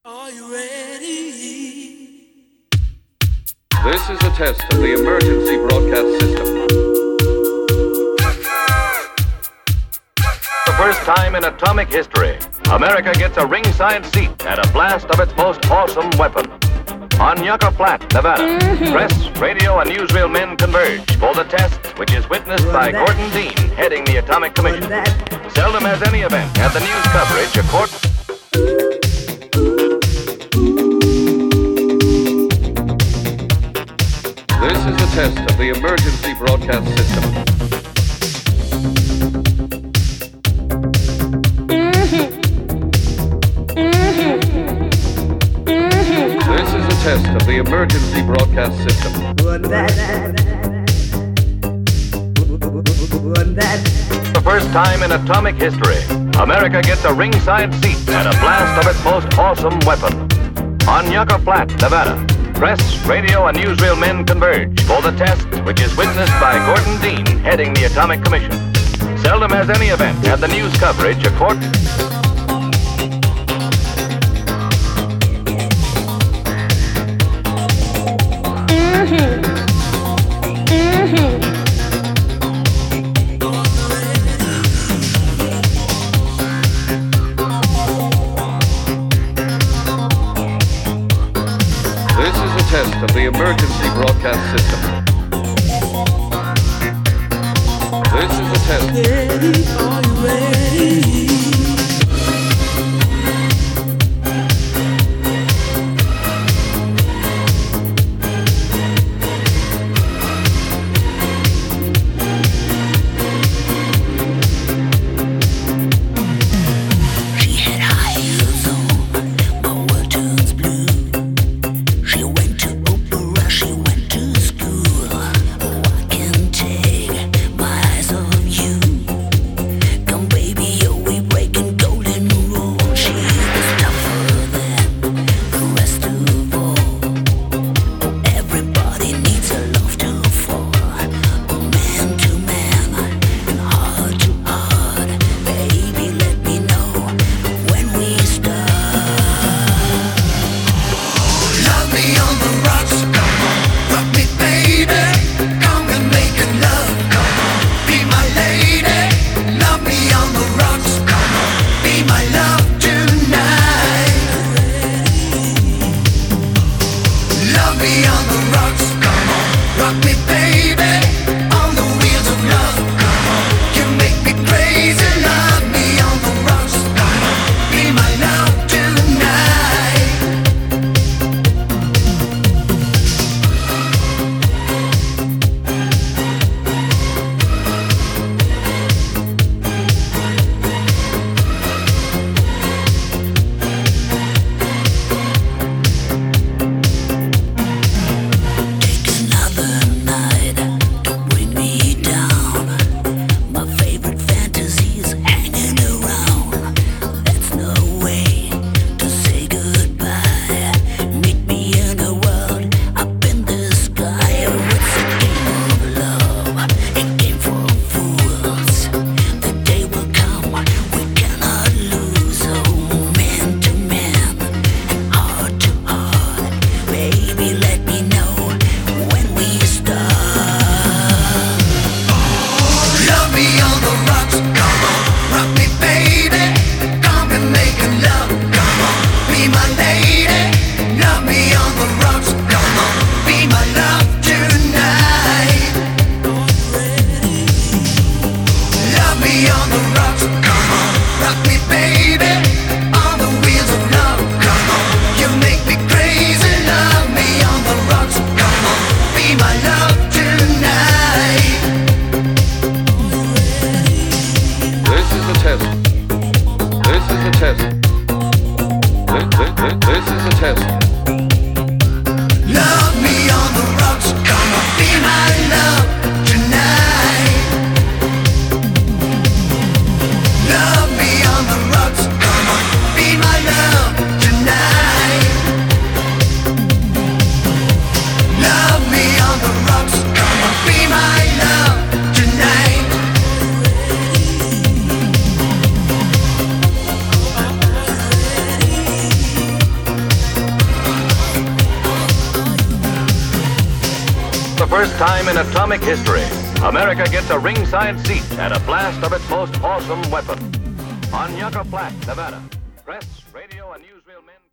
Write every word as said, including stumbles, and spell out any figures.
Are you ready? This is a test of the emergency broadcast system. For the first time in atomic history, America gets a ringside seat and a blast of its most awesome weapon. On Yucca Flat, Nevada, Mm-hmm. press, radio, and newsreel men converge for the test, which is witnessed by Gordon Dean, heading the Atomic Commission. Seldom has any event had the news coverage according... This is a test of the emergency broadcast system. This is a test of the emergency broadcast system. For the first time in atomic history, America gets a ringside seat and a blast of its most awesome weapon. On Yucca Flat, Nevada, press, radio, and newsreel men converge for the test, which is witnessed by Gordon Dean, heading the Atomic Commission. Seldom has any event had the news coverage according... This is a test of the emergency broadcast system. This is a test. Ready? Are you ready? She had high heels on, my world turns blue. She went to opera, she went to school. Oh, I can't take my eyes off you. Come baby, oh, we breaking golden rules. She was tougher than the rest of all. Oh, everybody needs a love to fall. Oh, man to man and heart to heart. Baby, let me know when we start. Love me on the rocks, come on, rock me, baby. Come and make it love, come on, be my lady. Love me on the rocks, come on, be my love tonight. Love me on the rocks, come on, rock me, baby. On the wheels of love, come on, you make me crazy. Love me on the rocks, come on, be my love tonight. Take another night, don't bring me down. My favorite fantasies hanging around. That's no way to say goodbye. Meet me in a world up in the sky. It's a game of love, a game for fools. The day will come, we cannot lose. Oh, man to man and heart to heart. Baby, let me know when we start. Love me on the rocks, come on, rock me, baby. Come and make it love, come on, be my lady. Love me on the rocks, come on, be my love tonight. Love me on the rocks, come on, rock me, baby. On the wheels of love, come on, you make me crazy. Love me on the rocks, come on, be my love tonight. This is a test. This is a test. This, this, this, this is a test. Love me on the rocks, come on, be my love tonight. Love me on the rocks, come on, be my love tonight. Love me on the rocks, come on, be my love tonight. first time in atomic history, America gets a ringside seat and a blast of its most awesome weapon. On Yucca Flat, Nevada, press, radio, and newsreel men...